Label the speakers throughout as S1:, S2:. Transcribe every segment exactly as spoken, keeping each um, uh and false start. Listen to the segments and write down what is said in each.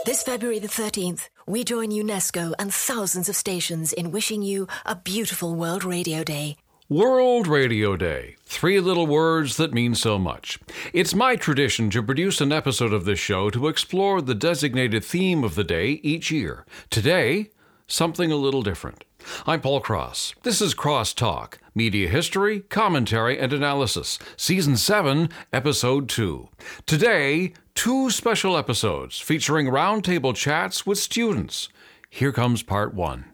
S1: This February the thirteenth, we join UNESCO and thousands of stations in wishing you a beautiful World Radio Day.
S2: World Radio Day. Three little words that mean so much. It's my tradition to produce an episode of this show to explore the designated theme of the day each year. Today, something a little different. I'm Paul Cross. This is Cross Talk, Media History, Commentary, and Analysis, Season seven, Episode two. Today, two special episodes featuring roundtable chats with students. Here comes Part one.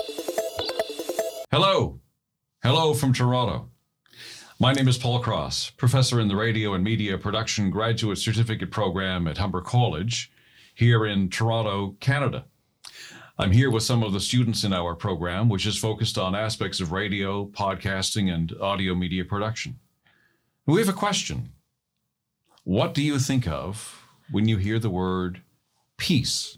S2: Hello. Hello from Toronto. My name is Paul Cross, professor in the Radio and Media Production Graduate Certificate Program at Humber College here in Toronto, Canada. I'm here with some of the students in our program, which is focused on aspects of radio, podcasting, and audio media production. We have a question. What do you think of when you hear the word peace?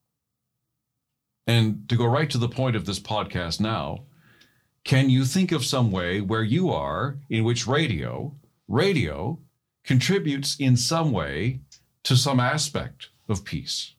S2: And to go right to the point of this podcast now, can you think of some way where you are in which radio, radio contributes in some way to some aspect of peace?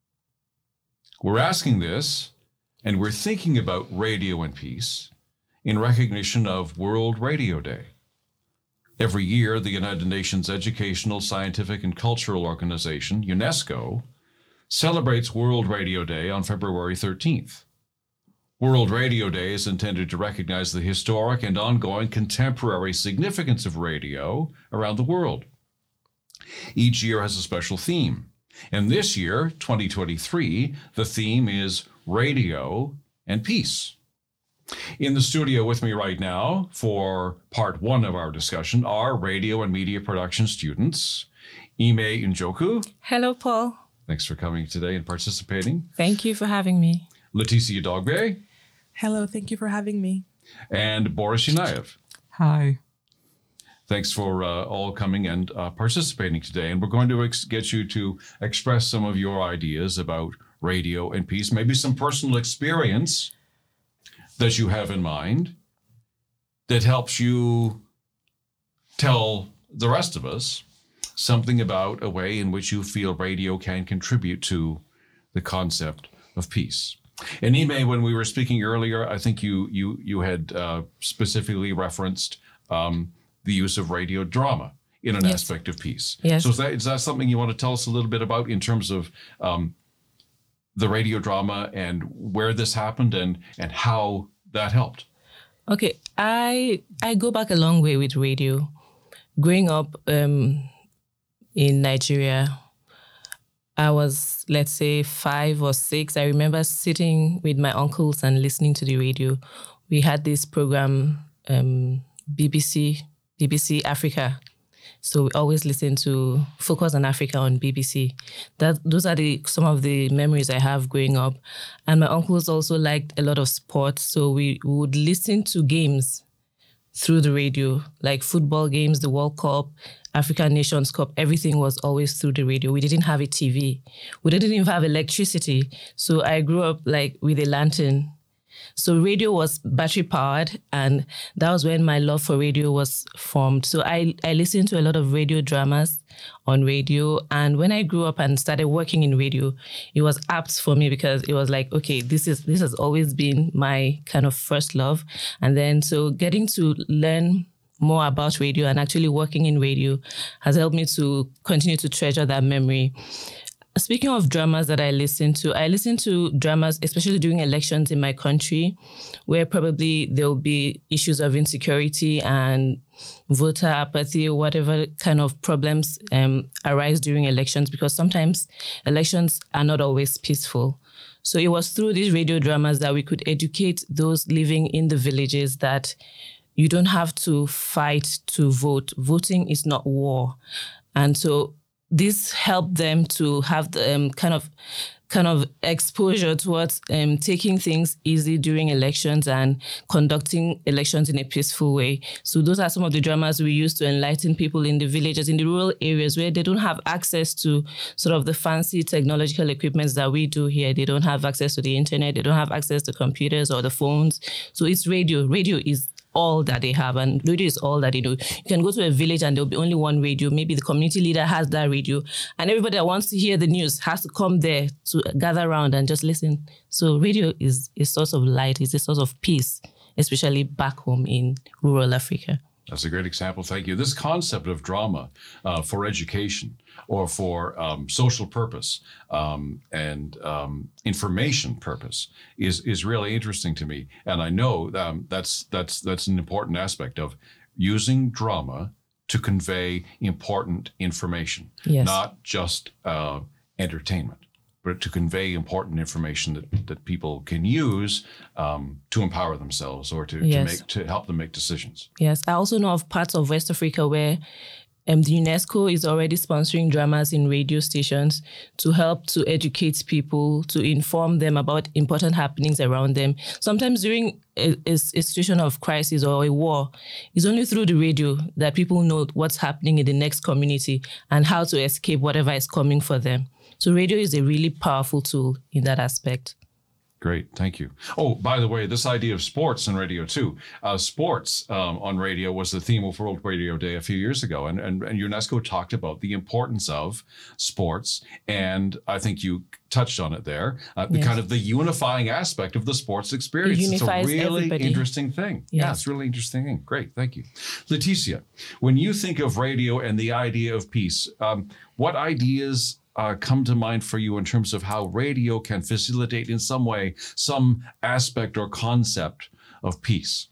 S2: We're asking this, and we're thinking about radio and peace in recognition of World Radio Day. Every year, the United Nations Educational, Scientific, and Cultural Organization, UNESCO, celebrates World Radio Day on February thirteenth. World Radio Day is intended to recognize the historic and ongoing contemporary significance of radio around the world. Each year has a special theme. And this year, twenty twenty-three, the theme is Radio and Peace. In the studio with me right now for part one of our discussion are radio and media production students, Ime Njoku.
S3: Hello, Paul.
S2: Thanks for coming today and participating.
S3: Thank you for having me.
S2: Leticia Dogbe.
S4: Hello, thank you for having me.
S2: And Boris Yunayev.
S5: Hi.
S2: Thanks for uh, all coming and uh, participating today. And we're going to ex- get you to express some of your ideas about radio and peace, maybe some personal experience that you have in mind that helps you tell the rest of us something about a way in which you feel radio can contribute to the concept of peace. And Ime, when we were speaking earlier, I think you you you had uh, specifically referenced um, the use of radio drama in an yes. aspect of peace.
S3: Yes.
S2: So is that, is that something you want to tell us a little bit about in terms of um, the radio drama and where this happened and, and how that helped?
S3: Okay, I I go back a long way with radio. Growing up um, in Nigeria, I was, let's say, five or six. I remember sitting with my uncles and listening to the radio. We had this program, um, B B C, B B C Africa. So we always listen to Focus on Africa on B B C. That those are the some of the memories I have growing up. And my uncles also liked a lot of sports. So we would listen to games through the radio, like football games, the World Cup, African Nations Cup. Everything was always through the radio. We didn't have a T V. We didn't even have electricity. So I grew up like with a lantern. So radio was battery powered, and that was when my love for radio was formed. So I, I listened to a lot of radio dramas on radio. And when I grew up and started working in radio, it was apt for me because it was like, okay, this is this has always been my kind of first love. And then so getting to learn more about radio and actually working in radio has helped me to continue to treasure that memory. Speaking of dramas that I listen to, I listen to dramas, especially during elections in my country, where probably there will be issues of insecurity and voter apathy or whatever kind of problems um, arise during elections, because sometimes elections are not always peaceful. So it was through these radio dramas that we could educate those living in the villages that you don't have to fight to vote. Voting is not war. And so this helped them to have the um, kind of kind of exposure towards um, taking things easy during elections and conducting elections in a peaceful way. So those are some of the dramas we use to enlighten people in the villages, in the rural areas where they don't have access to sort of the fancy technological equipments that we do here. They don't have access to the internet. They don't have access to computers or the phones. So it's radio. Radio is all that they have, and radio is all that they do. You can go to a village and there'll be only one radio. Maybe the community leader has that radio, and everybody that wants to hear the news has to come there to gather around and just listen. So radio is a source of light, it's a source of peace, especially back home in rural Africa.
S2: That's a great example. Thank you. This concept of drama uh, for education or for um, social purpose um, and um, information purpose is is really interesting to me. And I know um, that's that's that's an important aspect of using drama to convey important information,
S3: yes.
S2: not just uh, entertainment, but to convey important information that, that people can use um, to empower themselves or to,
S3: yes.
S2: to make to help them make decisions.
S3: Yes, I also know of parts of West Africa where um, the UNESCO is already sponsoring dramas in radio stations to help to educate people, to inform them about important happenings around them. Sometimes during a, a, a situation of crisis or a war, it's only through the radio that people know what's happening in the next community and how to escape whatever is coming for them. So radio is a really powerful tool in that aspect.
S2: Great, thank you. Oh, by the way, this idea of sports and radio too. Uh, sports um, on radio was the theme of World Radio Day a few years ago, and, and, and UNESCO talked about the importance of sports, and I think you touched on it there, uh, the
S3: yes.
S2: kind of the unifying aspect of the sports experience.
S3: It unifies
S2: it's a really
S3: everybody.
S2: interesting thing.
S3: Yes.
S2: Yeah, it's a really interesting thing. Great, thank you. Leticia, when you think of radio and the idea of peace, um, what ideas Uh, come to mind for you in terms of how radio can facilitate in some way, some aspect or concept of peace?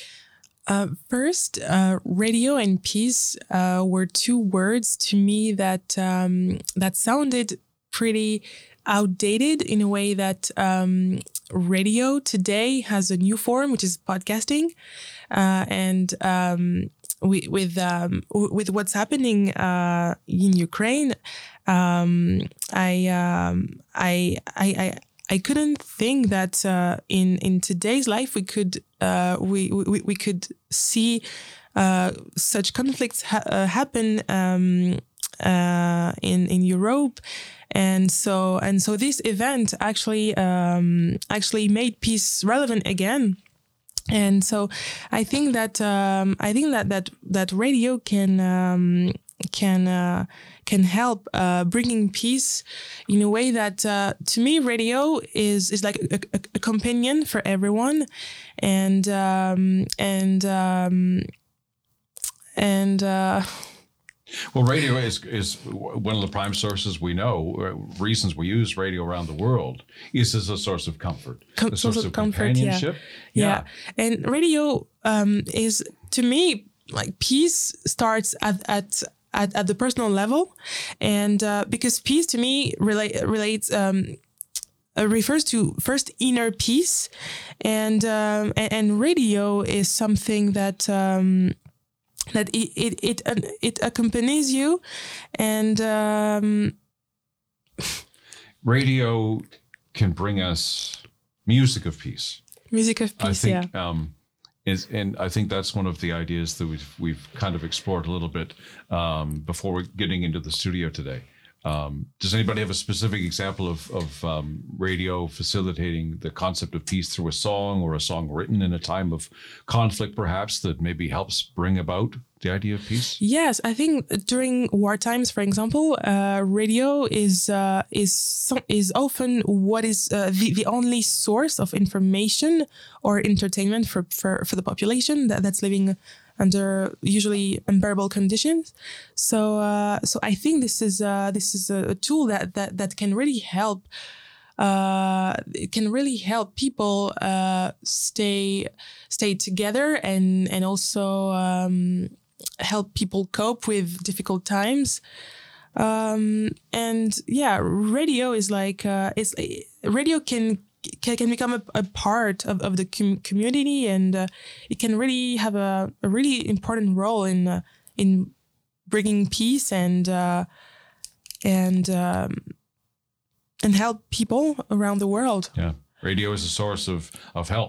S4: Uh, first, uh, radio and peace uh, were two words to me that um, that sounded pretty outdated in a way that um, radio today has a new form, which is podcasting, uh, and um, with with, um, with what's happening uh, in Ukraine. Um, I, um, I, I, I, I couldn't think that uh, in in today's life we could uh, we, we we could see uh, such conflicts ha- uh, happen um, uh, in in Europe, and so and so this event actually um, actually made peace relevant again. And so I think that um, I think that that that radio can. Um, can uh, can help uh, bringing peace in a way that uh, to me radio is is like a, a, a companion for everyone, and um, and um, and uh,
S2: well, radio is is one of the prime sources we know, uh, reasons we use radio around the world is as a source of comfort,
S4: Com-
S2: a source of,
S4: of comfort,
S2: companionship.
S4: Yeah. yeah, yeah. And radio um, is to me like peace starts at at At, at the personal level, and uh, because peace to me relate, relates um, uh, refers to first inner peace, and um, and, and radio is something that um, that it it it, uh, it accompanies you, and um,
S2: radio can bring us music of peace.
S4: Music of peace,
S2: I think,
S4: yeah.
S2: Um, Is, and I think that's one of the ideas that we've we've kind of explored a little bit um, before we're getting into the studio today. Um, does anybody have a specific example of, of um, radio facilitating the concept of peace through a song or a song written in a time of conflict, perhaps, that maybe helps bring about the idea of peace?
S4: Yes, I think during war times, for example, uh, radio is uh, is so, is often what is uh, the, the only source of information or entertainment for, for, for the population that, that's living under usually unbearable conditions. So uh, so I think this is uh, this is a, a tool that, that that can really help. Uh, it can really help people uh, stay stay together and and also. Um, help people cope with difficult times. Um, and yeah, radio is like, uh, is radio can, can, can become a, a part of, of the com- community, and uh, it can really have a, a really important role in, uh, in bringing peace and, uh, and, um, and help people around the world.
S2: Yeah. Radio is a source of, of help.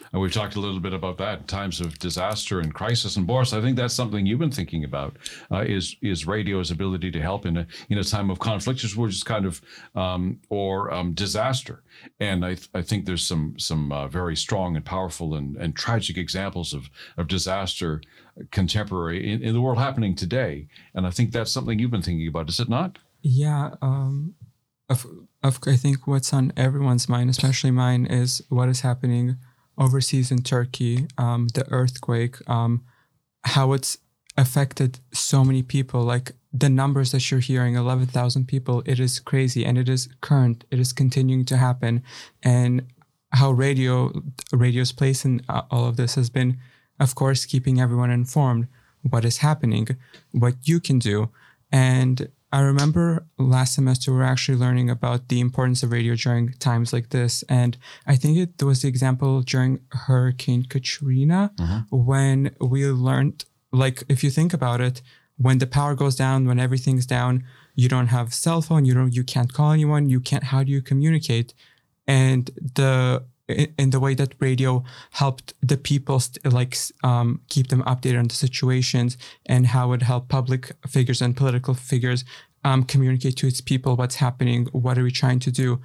S2: And we've talked a little bit about that in times of disaster and crisis. And Boris, I think that's something you've been thinking about, uh, is is radio's ability to help in a in a time of conflict, which is kind of um, or um, disaster. And I th- I think there's some some uh, very strong and powerful and, and tragic examples of of disaster contemporary in, in the world happening today. And I think that's something you've been thinking about, is it not?
S5: Yeah. Um, of, of, I think what's on everyone's mind, especially mine, is what is happening overseas in Turkey, um, the earthquake, um, how it's affected so many people. Like the numbers that you're hearing, eleven thousand people, it is crazy, and it is current. It is continuing to happen. And how radio, radio's place in uh, all of this has been, of course, keeping everyone informed what is happening, what you can do. And I remember last semester we were actually learning about the importance of radio during times like this. And I think it was the example during Hurricane Katrina, mm-hmm. when we learned, like, if you think about it, when the power goes down, when everything's down, you don't have cell phone, you don't, you can't call anyone, you can't, how do you communicate? And the, in the way that radio helped the people st- like um, keep them updated on the situations, and how it helped public figures and political figures um, communicate to its people what's happening, what are we trying to do.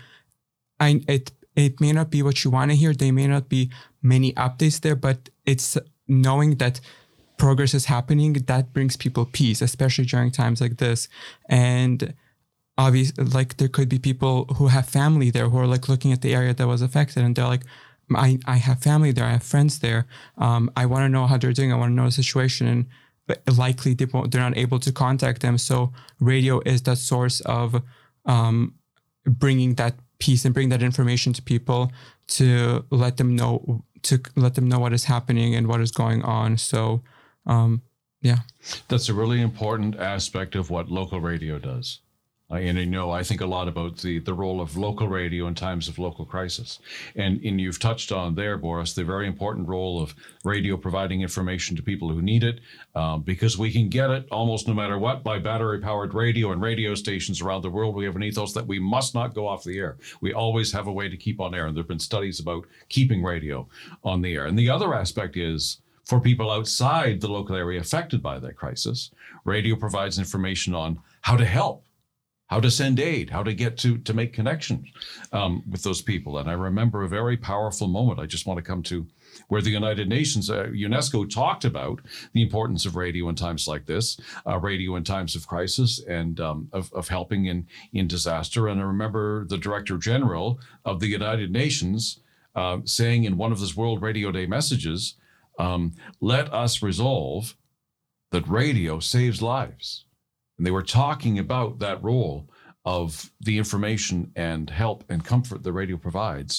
S5: I, it it may not be what you want to hear, there may not be many updates there, but it's knowing that progress is happening that brings people peace, especially during times like this. And obviously, like, there could be people who have family there who are like looking at the area that was affected, and they're like, I, I have family there, I have friends there. Um, I want to know how they're doing. I want to know the situation. And but likely they won't, they're not able to contact them. So radio is that source of um, bringing that peace and bring that information to people, to let them know, to let them know what is happening and what is going on. So, um, yeah.
S2: That's a really important aspect of what local radio does. Uh, and you know, I think a lot about the, the role of local radio in times of local crisis. And, and you've touched on there, Boris, the very important role of radio providing information to people who need it, um, because we can get it almost no matter what by battery-powered radio and radio stations around the world. We have an ethos that we must not go off the air. We always have a way to keep on air. And there have been studies about keeping radio on the air. And the other aspect is, for people outside the local area affected by that crisis, radio provides information on how to help, how to send aid, how to get to to make connections um, with those people. And I remember a very powerful moment I just want to come to, where the United Nations, uh, UNESCO talked about the importance of radio in times like this, uh, radio in times of crisis, and um, of, of helping in, in disaster. And I remember the Director General of the United Nations uh, saying in one of his World Radio Day messages, um, let us resolve that radio saves lives. And they were talking about that role of the information and help and comfort the radio provides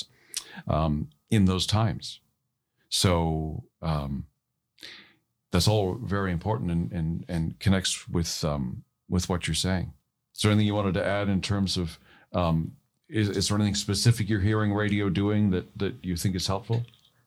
S2: um, in those times. So um, that's all very important, and and, and connects with um, with what you're saying. Is there anything you wanted to add in terms of, um, is, is there anything specific you're hearing radio doing that, that you think is helpful?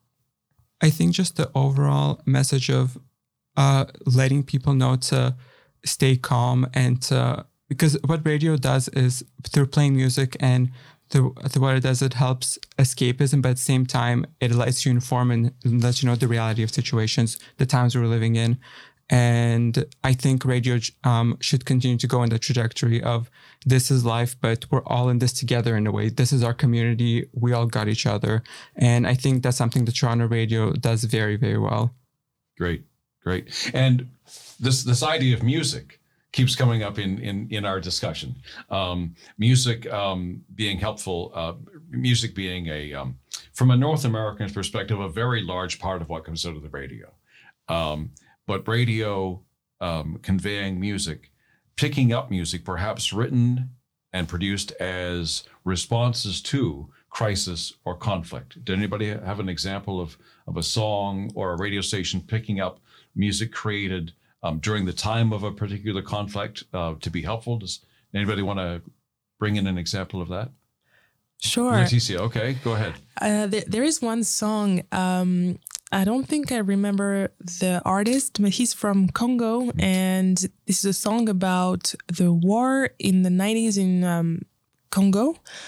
S5: I think just the overall message of uh, letting people know to stay calm, and to, because what radio does is, through playing music and through, through what it does, it helps escapism, but at the same time, it lets you inform and lets you know the reality of situations, the times we're living in. And I think radio um, should continue to go in the trajectory of, this is life, but we're all in this together in a way. This is our community. We all got each other. And I think that's something that Toronto Radio does very, very well.
S2: Great, great. And This this idea of music keeps coming up in in, in our discussion. Um, music um, being helpful, uh, music being a, um, from a North American perspective, a very large part of what comes out of the radio. Um, but radio um, conveying music, picking up music, perhaps written and produced as responses to crisis or conflict. Did anybody have an example of, of a song or a radio station picking up music created Um, during the time of a particular conflict uh, to be helpful? Does anybody want to bring in an example of that?
S4: Sure.
S2: Leticia, okay, go ahead.
S4: Uh, there, there is one song. Um, I don't think I remember the artist, but he's from Congo. And this is a song about the war in the nineties in um, Congo.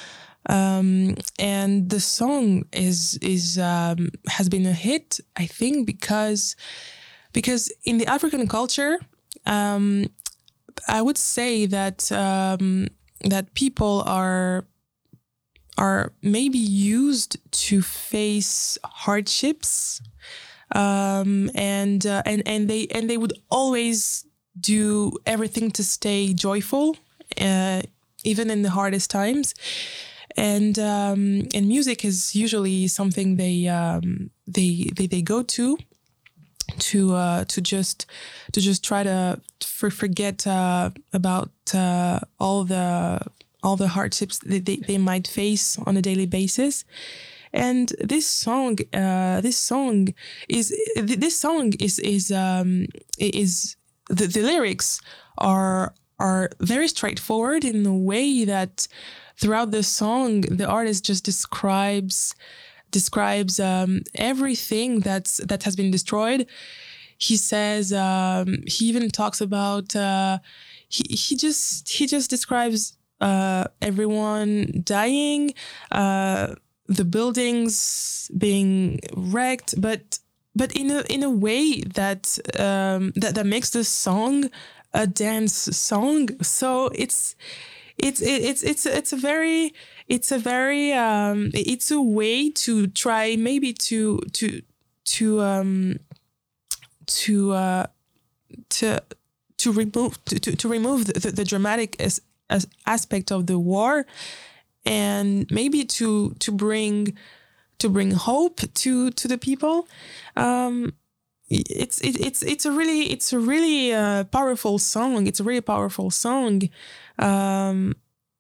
S4: Um, and the song is is um, has been a hit, I think, because because in the African culture, um, I would say that um, that people are are maybe used to face hardships, um, and uh, and and they and they would always do everything to stay joyful, uh, even in the hardest times. And um, and music is usually something they um, they, they they go to to uh, to just to just try to for, forget uh, about uh, all the all the hardships that they, they might face on a daily basis. And this song, uh, this song is this song is is um, is the, the lyrics are are very straightforward in the way that throughout the song, the artist just describes describes um, everything that's that has been destroyed. He says um, he even talks about uh, he he just he just describes uh, everyone dying, uh, the buildings being wrecked, but but in a in a way that um, that that makes the song a dance song. So it's. It's it's it's it's a very it's a very um, it's a way to try maybe to to to um, to uh, to to remove to, to, to remove the, the, the dramatic as, as aspect of the war, and maybe to to bring to bring hope to to the people. Um, it's it, it's it's a really it's a really uh, powerful song. It's a really powerful song. Um,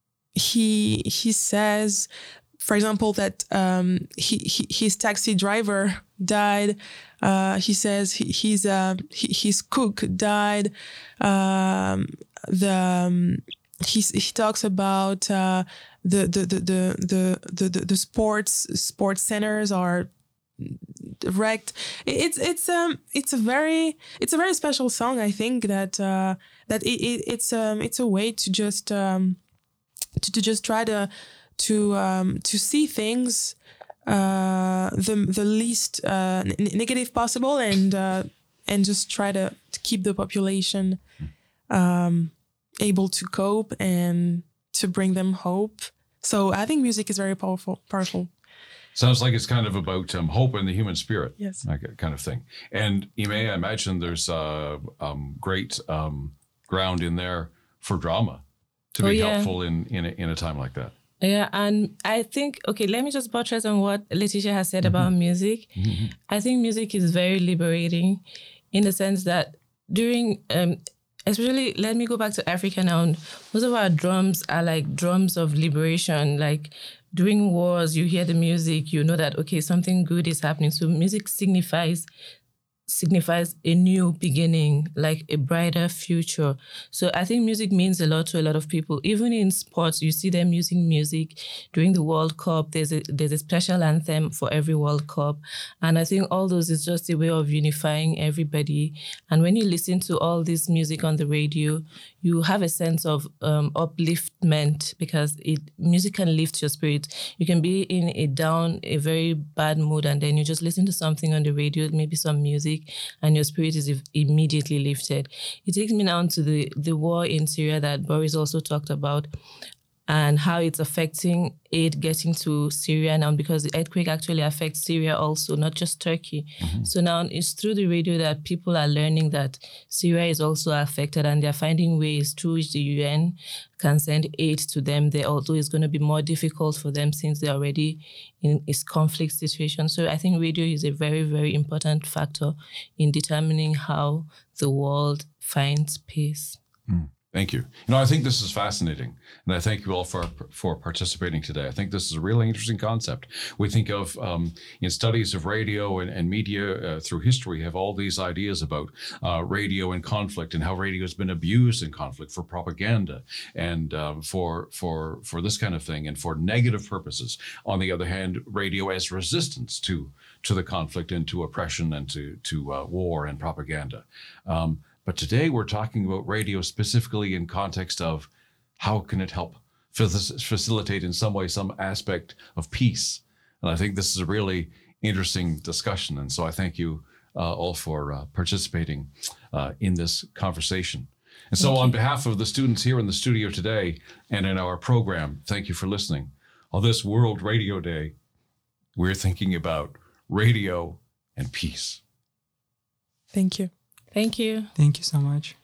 S4: he he says, for example, that um, he, he his taxi driver died. Uh, he says he, he's uh, he, his cook died. Um, the um, he he talks about uh, the, the, the, the the the the sports sports centers are wrecked. It's it's um it's a very it's a very special song. I think that uh, that it, it it's um it's a way to just um to, to just try to to um to see things uh the the least uh, n- negative possible, and uh, and just try to, to keep the population um able to cope and to bring them hope. So I think music is very powerful powerful.
S2: Sounds like it's kind of about um, hope in the human spirit,
S4: yes,
S2: like kind of thing. And Ime, I imagine there's uh, um, great um, ground in there for drama to be
S3: oh, yeah.
S2: helpful in in a, in a time like that.
S3: Yeah, and I think, okay, let me just buttress on what Letitia has said mm-hmm. about music. Mm-hmm. I think music is very liberating in the sense that during, um, especially, let me go back to Africa now. Most of our drums are like drums of liberation, like during wars, you hear the music, you know that, okay, something good is happening. So music signifies signifies a new beginning, like a brighter future. So I think music means a lot to a lot of people. Even in sports, you see them using music during the World Cup. There's a there's a special anthem for every World Cup. And I think all those is just a way of unifying everybody. And when you listen to all this music on the radio, you have a sense of um, upliftment, because it music can lift your spirit. You can be in a down, a very bad mood, and then you just listen to something on the radio, maybe some music, and your spirit is immediately lifted. It takes me now to the, the war in Syria that Boris also talked about, and how it's affecting aid getting to Syria now, because the earthquake actually affects Syria also, not just Turkey. Mm-hmm. So now it's through the radio that people are learning that Syria is also affected, and they're finding ways through which the U N can send aid to them there, although it's going to be more difficult for them since they're already in this conflict situation. So I think radio is a very, very important factor in determining how the world finds peace.
S2: Mm. Thank you. You know, I think this is fascinating, and I thank you all for for participating today. I think this is a really interesting concept. We think of um, in studies of radio and, and media uh, through history, have all these ideas about uh, radio and conflict, and how radio has been abused in conflict for propaganda and uh, for for for this kind of thing, and for negative purposes. On the other hand, radio as resistance to to the conflict and to oppression and to to uh, war and propaganda. Um, But today we're talking about radio specifically in context of how can it help facilitate in some way some aspect of peace. And I think this is a really interesting discussion. And so I thank you uh, all for uh, participating uh, in this conversation. And so on behalf of the students here in the studio today and in our program, thank you for listening. On this World Radio Day, we're thinking about radio and peace.
S4: Thank you.
S3: Thank you.
S5: Thank you so much.